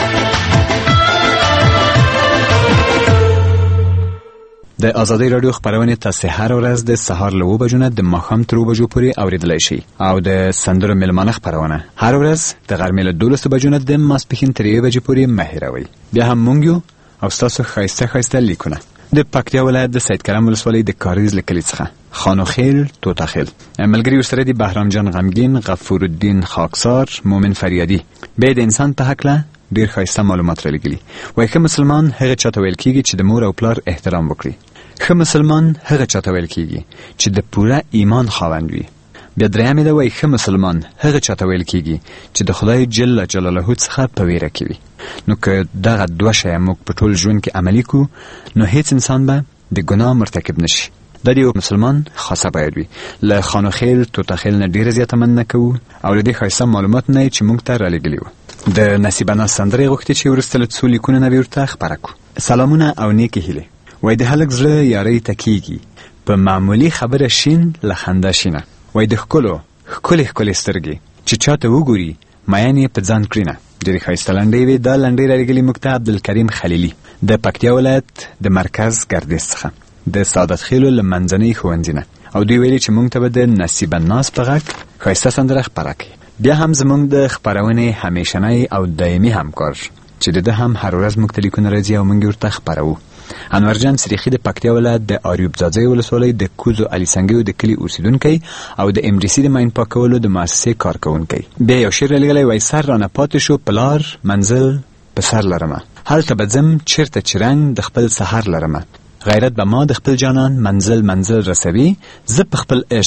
د آزادۍ رادیو خبرونه تاسو هر ورځ د سهار له 2 بجو نه د ماښام تر 2 بجو پورې اوریدلای شئ او د سندرو ملمانه خبرونه هر ورځ د غرمې له 12 بجو نه د ماسپښین تر 1 بجې پورې مهیروي بیا هم مونږ یو او تاسو خایسته لیکونه د پکتیا ولایت د سید کرم ولسوالۍ د کاریز لیکلي څخه خانوخیل توتاخیل ملګری ورسره دی بهرام جان غمگین غفور الدین خاکسار مومن فریادی به د انسان په حق له ډیر خایسته معلومات را لګلی وای که مسلمان هغه چاته ویل کیږي چې د مور او پلار احترام وکړي که مسلمان هغه چاته ویل کیږي چې د پوره ایمان خاوند وي بیا درېمه دا وای که مسلمان هغه چاته ویل کیږي چې د خدای جل جلاله څخه په ویره کوي نو که دغه دوه شی موږ په ټول ژوند کې عملي کو نو هیڅ انسان به د ګناه مرتکب نشي د دې مسلمان خاصه باید وي له خانوخیل توتاخیل نه ډیر زیاته مننه کوو او د دې خاصه معلومات نه چې موږ ته را لګلی و د نصیبانه سندرې غوښتي چې ورسته څو لیکونه نه ورته خبره کو سلامونه او نیکی هیله وای د هلک زړه یاري تکیږي په معمولی خبره شین لخنده شینه وای د خکلو خکلې سترګې چې چاته وګوري مایانې په ځان کړینه ډېرې ښایسته لنډۍ وې دا لنډۍ رالیږلې موږ ته عبدالکریم خلیلي د پکتیا ولایت د مرکز ګردیز څخه د سعادت خیلو له منځنۍ ښوونځي نه او دوی ویلي چې موږ ته به د نصیب الناس په غږ ښایسته سندره خپره کړي بیا هم زموږ د خپرونې همیشنی او دایمي همکار چې د ده هم هر ورځ موږ ته لیکونه راځي او موږ ورته خپروو انورجان سریخي د پکتیا ولایت د آریوب ځاځی ولسوالۍ د کوزو علي سنگیو د کلي اوسیدونکی او د ام ډي سي د ماین پاکولو د مؤسسې کارکونکی بیا یو شعر رالیږلی وای سر رانه پاتې شو پلار منزل په سر لرمه هلته به ځم چیرته چې رنګ د خپل سحر لرمه غیرت به ما د خپل جانان منزل رسوي زه په خپل عشق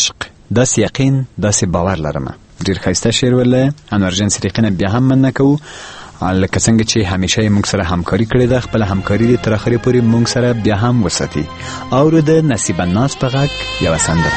داسې یقین داسې باور لرم. ډیر ښایسته شعر ویلی. انورجن صدیقی بیا هم مننه کوو لکه څنګه چې همیشه یې موږ سره همکاري کړې ده. خپله همکاري دې تر اخرې پورې موږ سره بیا هم وساتي. اورو د نصیب الناز په غږ یوه سندره.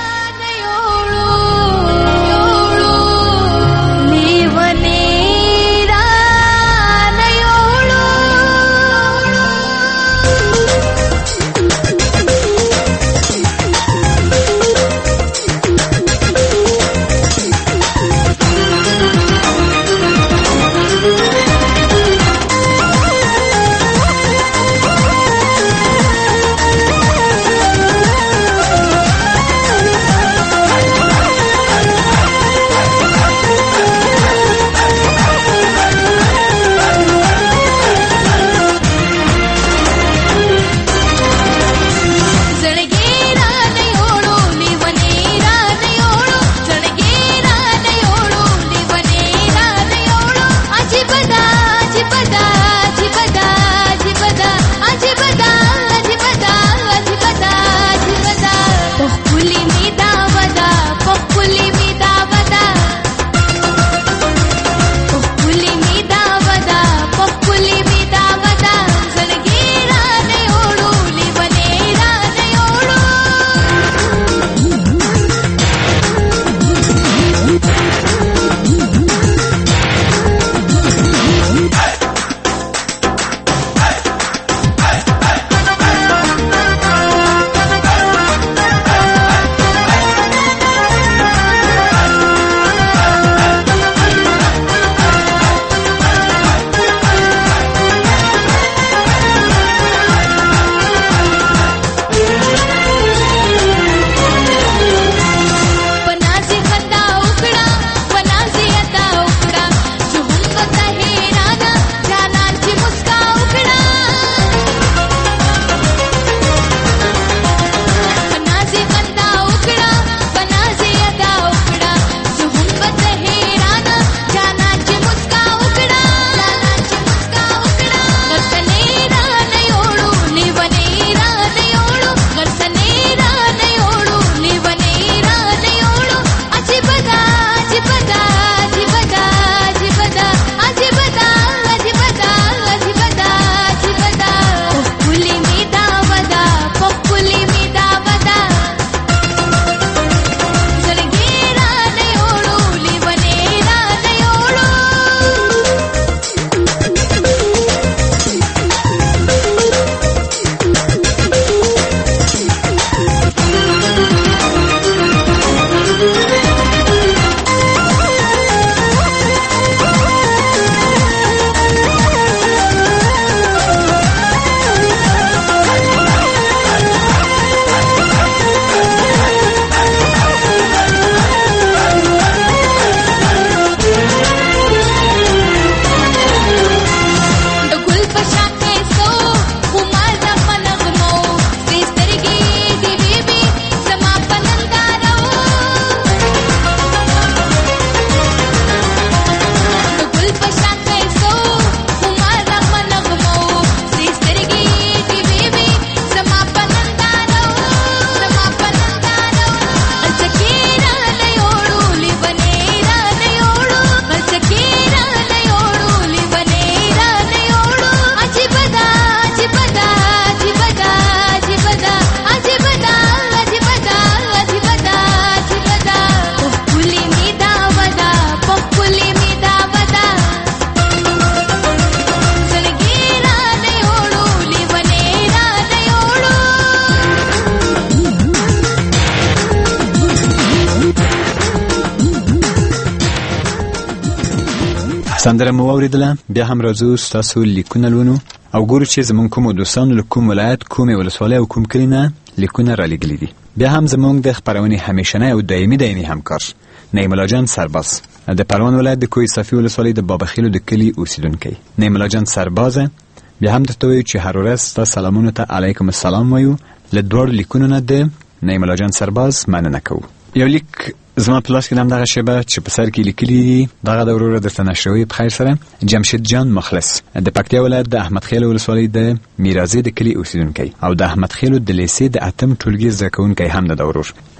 سندره مو اوریدله. بیا هم راځو ستاسو لیکونه لولو او ګورو چې زمونږ کوم دوستانو له کوم ولایت، کومې ولسوالۍ او کوم کلي نه لیکونه را لېږلي دي. بیا هم زمونږ د خپرونې همیشنی او دایمي همکار نعیم الله جان سرباز د پروان ولایت د کوه صافي ولسوالۍ د بابخیلو د کلي اوسیدونکی. نعیم الله جان سرباز بیا هم درته وایو چې هر ورځ ستا سلامونو ته علیکم السلام وایو. له دواړو لیکونو نه د نعیم الله جان سرباز مننه کوو. یو لیک زما په لاس کې دغه شیبه چې په سر کې لیکلي دي دغه د ورور درته نشروي په خیر سره جمشید جان مخلص د پکتیا ولایت د احمد خیل ولسوالۍ د میرازي د کلي اوسیدونکی او د احمد خیل د لیسې د اتم ټولګي زده کوونکی هم د ورور.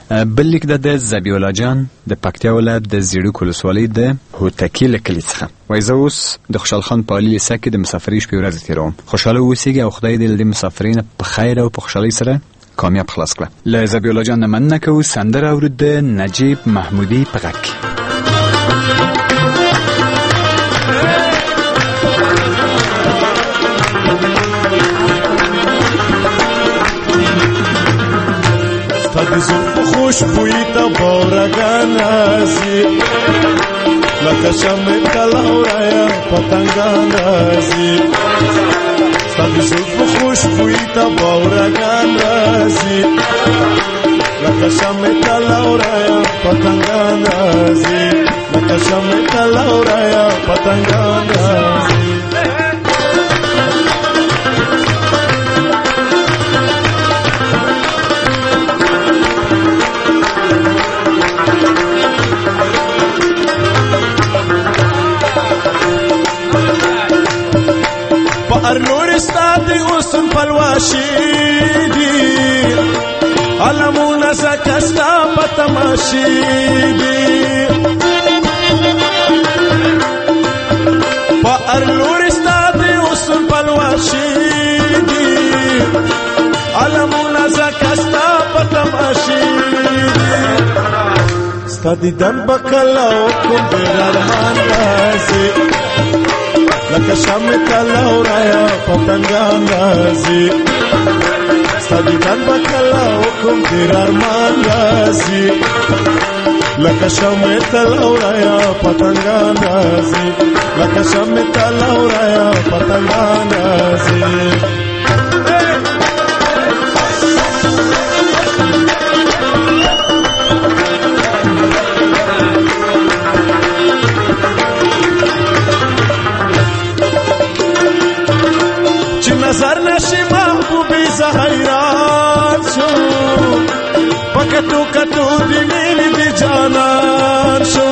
بل لیک د زبی الله جان د پکتیا ولایت د زیړوک ولسوالۍ د هوتکې له کلي څخه وایي زه اوس د خوشحال خان په عالي لیسه کې د مسافرۍ شپې ورځې تېروم. خوشحاله اوسېږي او خدای دې له دې مسافرۍ نه په خیر او په خوشحالۍ سره کامیاب خلاص کړه. له زبی الله جان نه مننه کوو. سندره اورو د نجیب محمودي په غږ کې. خوشبوئی تا بورگان رازی لکه شمع کلاورایا پتنگان رازی ستابی زلف خوشبوئی تا بورگان رازی لکه شمع کلاورایا پتنگان رازی لکه شمع کلاورایا پتنگان رازی ارنورستان دی اوسن پلواشی دی علمون زکستا پتماشی دی پا ارنورستان دی اوسن پلواشی دی علمون زکستا پتماشی دی ستا دیدن بکلاو کن دیر ارمان رازی لکه شمع کلاورایا پتنگان رازی ستا دیدن بکلاو کن دیر ارمان رازی لکه شمع کلاورایا پتنگان رازی لکه شمع کلاورایا پتنگان رازی نظر نشی محبوبی زهیران شو پکتو کتو دی میلی دی جانان شو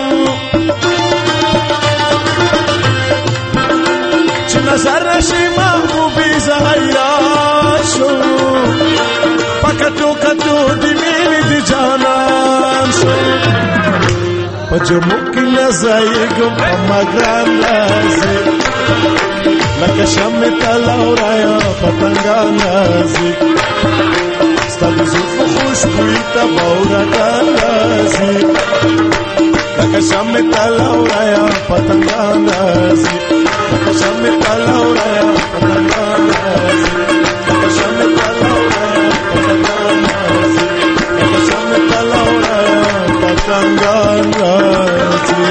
چی نظر نشی محبوبی زهیران شو پکتو کتو دی میلی دی جانان شو پجمو کی لزایگم امگران لازی لکه شمع کلاورایا پتنگان رازی ستا د زلفو خوشبوئی تا بورگان رازی لکه شمع کلاورایا پتنگان رازی لکه شمع کلاورایا پتنگان رازی لکه شمع کلاورایا پتنگان رازی لکه شمع کلاورایا پتنگان رازی.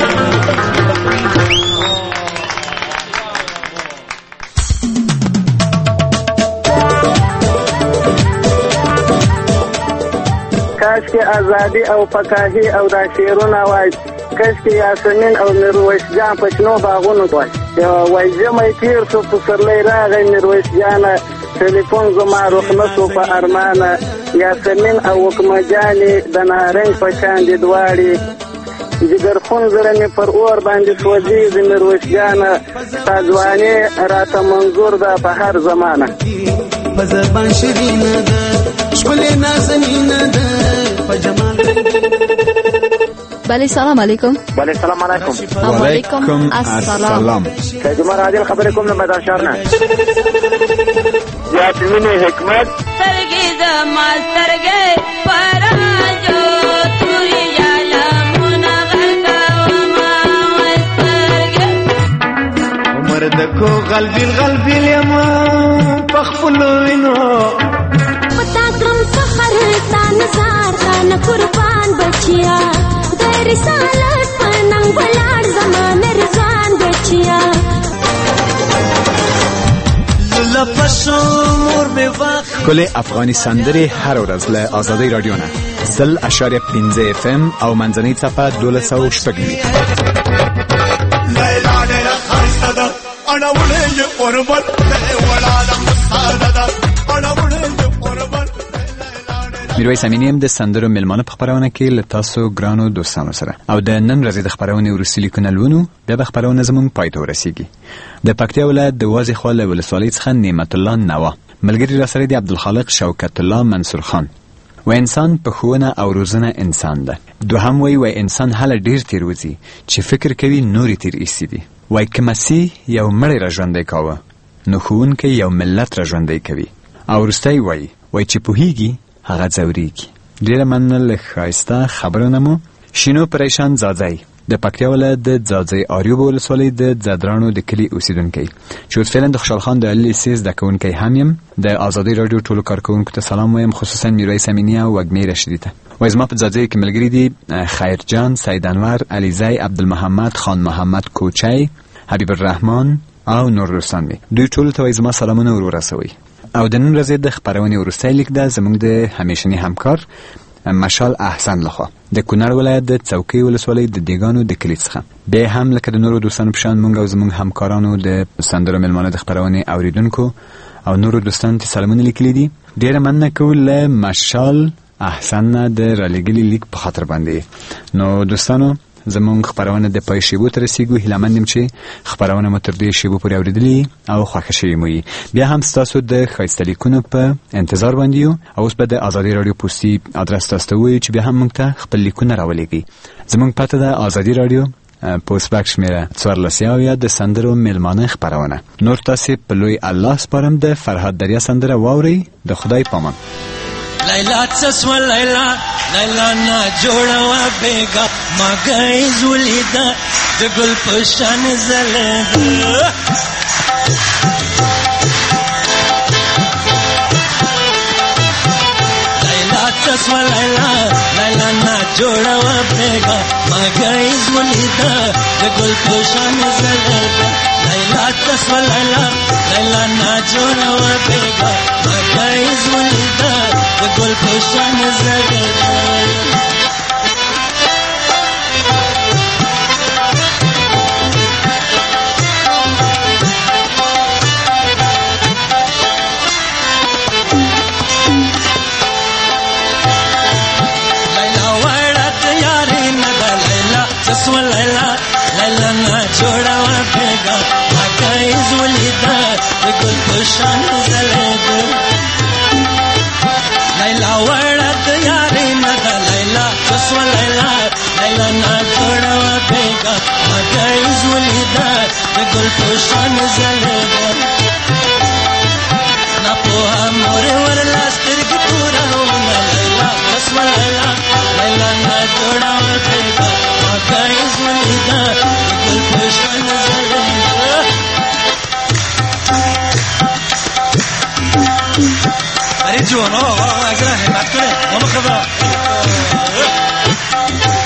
کاش کې ازادي او فقاهي او دا شعرونه وای کاش کې یاسمین او میرویس جان په شنو باغونو وای وای جمعې تیر شو پسرلی راغی میرویس جان ټلیفون زما رخنه شو په ارمانه یاسمین او وکمه جانې د نارنج په شان دي دواړې جگر خون زره مې پر اور باندې سوځېږي میرویس جانه ستا ځواني راته منظور ده په هر زمانه په زبان شیرینه ده ښکلې نازنینه ده په جمال. بله سلام علیکم. بله سلام علیکم. وعلیکم السلام. سید عمر عادل خبرې کوم د میدان شهر نه. یاسمین حکمت سترګې زما سترګې پراجو تورې یالمونه غرقومه سترګې عمر د کو غلبیل غلبیل یم په خپلو وینو پتا کم سحر تان سار تان قربان بچیا د رسالت پننګ بلار زمان رضوان بچیا کل افغانی سندرې هر ورځ له آزادۍ رادیو نه 0.5 FM او منځنۍ صفحه 1200 لیلا ډېره ښایسته ده اړولې یې اوربل ولاړه مساده ده اړولې یې اوربل. میرویس امینی هم د سندرو ملمانه په خپرونه کې له تاسو ګرانو دوستانو سره او د نن ورځې د خپرونې وروستي لیکونه لولو. بیا به خپرونه زموږ پای ته ورسیږي. د پکتیا ولایت د وازې خوا له ولسوالۍ څخه نعمت الله نوا ملګري راسره دی عبدالخالق شوکت الله منصور خان. و انسان په ښوونه او روزنه انسان ده. دوهم وای انسان هله ډیر تیر وځي چې فکر کوي نوري تیر ایسي دي. وای که مسیح یو مړی را ژوندی کاوه نو ښوونکی یو ملت را ژوندی کوي. او وروستی وای چې پوهیږي هغه ځورېږي. ډیره مننه له ښایسته خبرونه مو. شینو پریشان زاځی د پکتیا ولایت د ځاځی آریوب ولسوالۍ د ځدرانو د کلي اوسیدونکی چې اوس فعلا د خوشحال خان د علي لیسې زده کوونکی هم یم. د ازادۍ راډیو ټولو کارکوونکو ته سلام وایم، خصوصا میرویس امینی او وږمې رشیدي ته. وایي زما په ځاځی کې ملګري دي خیرجان، سید انور، علیزی، عبدالمحمد، خان محمد کوچی، حبیب الرحمن او نور دوستان می. دوی ټولو ته وایي زما سلامونه ور ورسوئ. او د نن ورځې د خپرونې وروستی لیک ده زموږ د همیشني همکار مشال احسن لخوا د کونړ ولایت د څوکۍ ولسوالۍ د دیګانو د کلي څخه. بیا هم لکه د نورو دوستانو په شان موږ او زموږ همکارانو د سندرو مېلمانه د خپرونې اوریدونکو او نورو دوستانو ته سلامونه لیکلي دي. ډېره مننه کوو له مشال احسن نه د رالیږلي لیک په خاطر باندې. نو دوستانو زموږ خپرونه د پای شیبو ته رسیږو. هیله مند یم چې خپرونه مو تر دې شیبو پورې اورېدلې او خوښه شوې مو وي. بیا هم ستاسو د ښایسته لیکونو په انتظار باندې یو. او اوس به د ازادي راډیو پوستي ادرس تاسو ته ووایو چې بیا هم موږ ته خپل لیکونه راولېږئ. زموږ پته ده ازادي راډیو پوسټ باکس شمیره 14 د سندرو مېلمانه خپرونه. نور تاسې په لوی الله سپارم. د فرهاد دریا سندره واورئ. د خدای پامان. لیلا تسوى لیلا لیلا نا جوڑا و بیگا ما گئی زولیدا د گل پشان زلیدا لیلا تسوى لیلا لیلا نا جوڑا و بیگا ما گئی زولیدا د گل پشان زلیدا لیلا تسوى لیلا لیلا نا جوڑا و بیگا ما گئی زولیدا گل پشان زلیدا لیلا وړت یاري ندا لیلا چسو لیلا لیلا نا جوړا و بیگا مکای زولیدا گل پشان زلیدا لیلا وړت یاري ندا لیلا چسو لیلا لیلا نا جوړا و بیگا مکای زولیدا گل پشان زلیدا نا په مور ور لاستر کی پورا ونه لیلا چسو لیلا لیلا نا جوړا و بیگا مکای زولیدا گل پشان زلیدا ارے جو نو اگر ہے بات کرے وہ خبر